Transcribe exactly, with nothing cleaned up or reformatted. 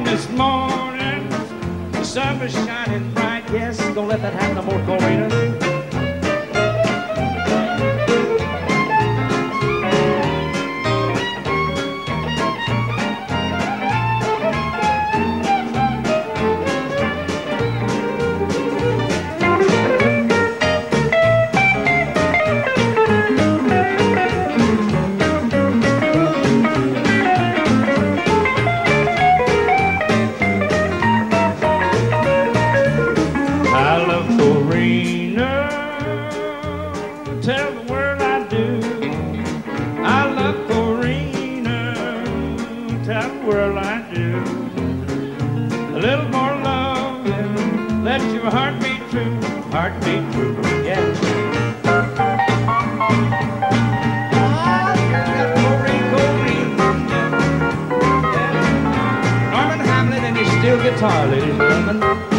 this morning, the sun was shining bright. Yes, don't let that happen no more, Corina. Tell the world I do. I love Corina. Tell the world I do. A little more love and let your heart be true. Heart be true, yeah. Ah, yeah, Corina, Corina, yeah. Yeah. Norman Hamlin and his steel guitar, ladies and gentlemen.